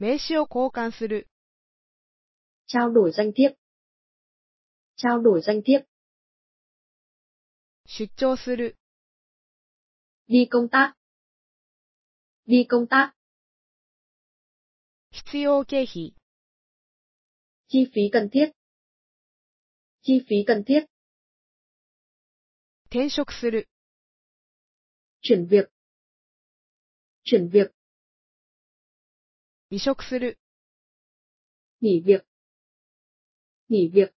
名刺を交換する。 trao đổi danh thiếp, trao đổi danh thiếp. 出張する。 đi công tác, đi công tác. 必要経費。 chi phí cần thiết, chi phí cần thiết. 転職する。 chuyển việc, chuyển việc. 離職する。 nghỉ việc, nghỉ việc.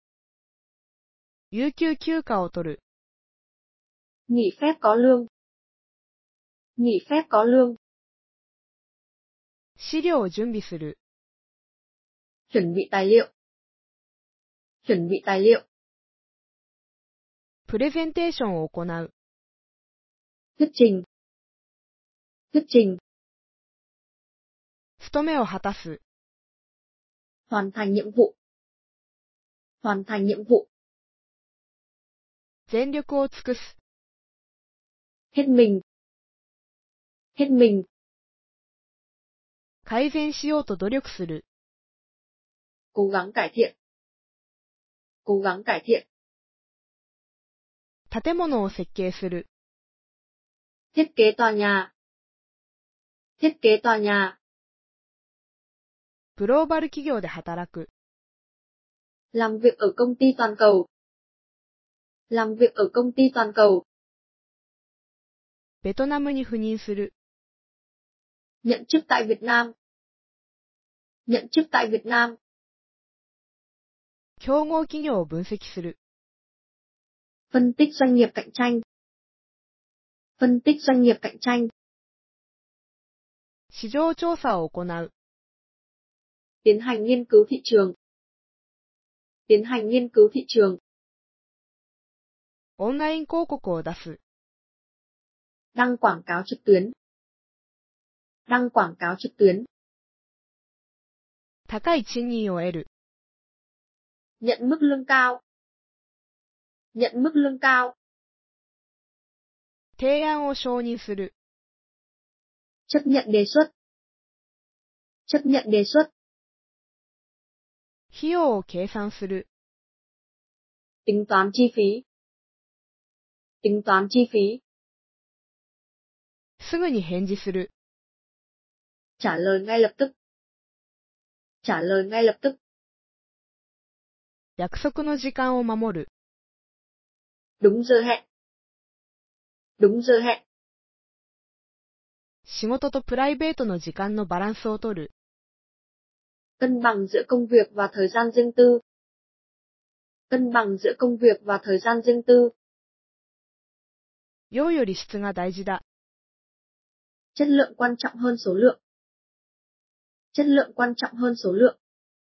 有給休暇を取る。 nghỉ phép có lương, nghỉ phép có lương. 資料を準備する。 chuẩn bị tài liệu, chuẩn bị tài liệu. プレゼンテーションを行う。 thuyết trình, thuyết trình. 務めを果たす。 hoàn thành nhiệm vụ, hoàn thành nhiệm vụ. 全力を尽くす。 hết mình, hết mình. 改善しようと努力する。 cố gắng cải thiện, cố gắng cải thiện. 建物を設計する。 thiết kế tòa nhà, thiết kế tòa nhà. グローバル企業で働く。 làm việc ở công ty toàn cầu, làm việc ở công ty toàn cầu. ベトナムに赴任する。 nhận chức tại Việt Nam, nhận chức tại Việt Nam. 競合企業を分析する。 phân tích doanh nghiệp cạnh tranh, phân tích doanh nghiệp cạnh tranh. 市場調査を行う。 tiến hành nghiên cứu thị trường, tiến hành nghiên cứu thị trường. オンライン広告を出す。 đăng quảng cáo trực tuyến, đăng quảng cáo trực tuyến. 高い賃金を得る。 nhận mức lương cao, nhận mức lương cao. 提案を承認する。 chấp nhận đề xuất, chấp nhận đề xuất. 費用を計算する。 tính toán chi phí, tính toán chi phí. すぐに返事する。 trả lời ngay lập tức, trả lời ngay lập tức. 約束の時間を守る。 đúng giờ hẹn, đúng giờ hẹn. 仕事とプライベートの時間のバランスをとる。 cân bằng giữa công việc và thời gian riêng tư, cân bằng giữa công việc và thời gian riêng tư. 量より質が大事だ。 chất lượng quan trọng hơn số lượng, chất lượng quan trọng hơn số lượng.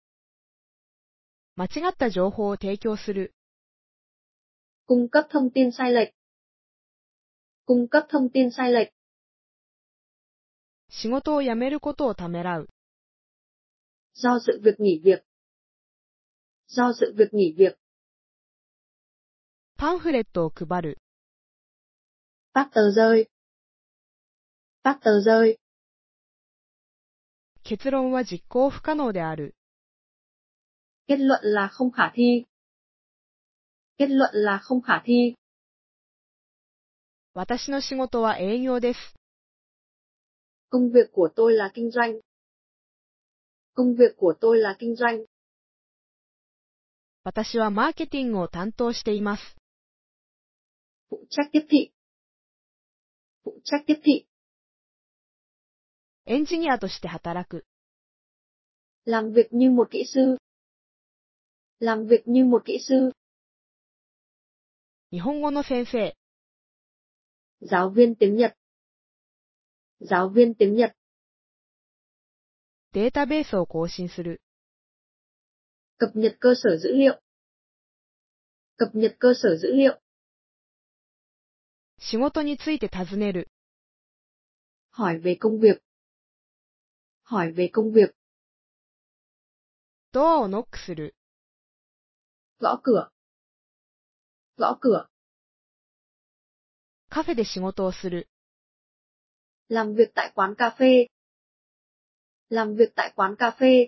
間違った情報を提供する。 cung cấp thông tin sai lệch, cung cấp thông tin sai lệch. 仕事を辞めることをためらう。 do dự việc nghỉ việc, do dự việc nghỉ việc. パンフレットを配る。 phát tờ rơi, phát tờ rơi. 結論は実行不可能である。 kết luận là không khả thi, kết luận là không khả thi. 私の仕事は営業です。 công việc của tôi là kinh doanh, công việc của tôi là kinh doanh. 私はマーケティングを担当しています。 phụ trách tiếp thị, phụ trách tiếp thị. エンジニアとして働く。 làm việc như một kỹ sư, làm việc như một kỹ sư. 日本語の先生。 giáo viên tiếng Nhật, giáo viên tiếng Nhật. データベースを更新する。 cập nhật cơ sở dữ liệu, cập nhật cơ sở dữ liệu. 仕事について尋ねる。 hỏi về công việc, hỏi về công việc. ドアをノックする。 gõ cửa, gõ cửa. カフェで仕事をする。 làm việc tại quán cà phê, Làm việc tại quán cà phê.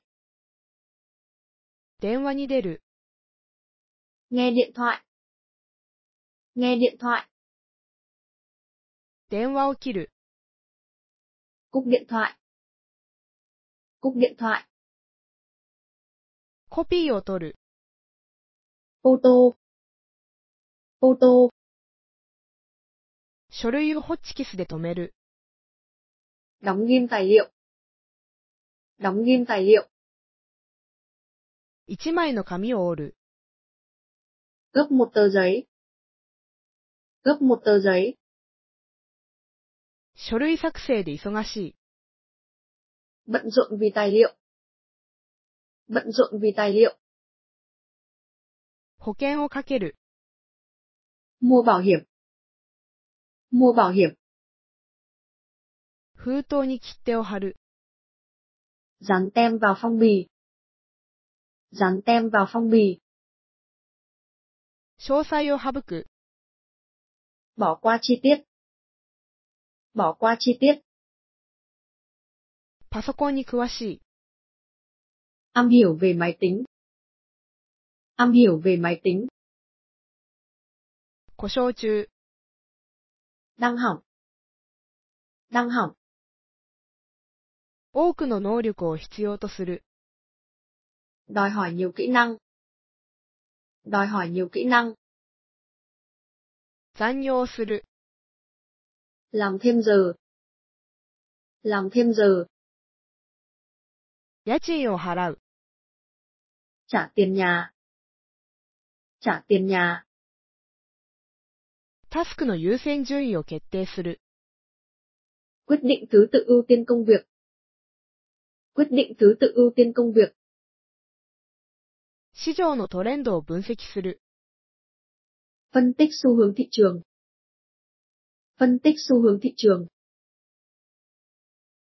電話に出る。 Nghe điện thoại. Nghe điện thoại. 電話を切る。 Cúp điện thoại. Cúp điện thoại. コピーを取る。 Photo. Photo. 書類をホッチキスで留める。 Đóng ghim tài liệu. Đóng ghim tài liệu. 一枚の紙を折る。 Gấp một tờ giấy. Gấp một tờ giấy. 書類作成で忙しい。 Bận rộn vì tài liệu. Bận rộn vì tài liệu. 保険をかける。 Mua bảo hiểm. Mua bảo hiểm. 封筒に切手を貼る。 Dán tem vào phong bì. Dán tem vào phong bì. 詳細を省く。 Bỏ qua chi tiết. Bỏ qua chi tiết. パソコンに詳しい。 Am hiểu về máy tính. Am hiểu về máy tính. 故障中。 Đang hỏng. Đang hỏng. 多くの能力を必要とする。 Đòi hỏi nhiều kỹ năng. Đòi hỏi nhiều kỹ năng. 残業する。 Làm thêm giờ. Làm thêm giờ. 家賃を払う。 Trả tiền nhà. Trả tiền nhà. タスクの優先順位を決定する。 Quyết định thứ tự ưu tiên công việc. Quyết định thứ tự ưu tiên công việc. 市場のトレンドを分析する。 Phân tích xu hướng thị trường. Phân tích xu hướng thị trường.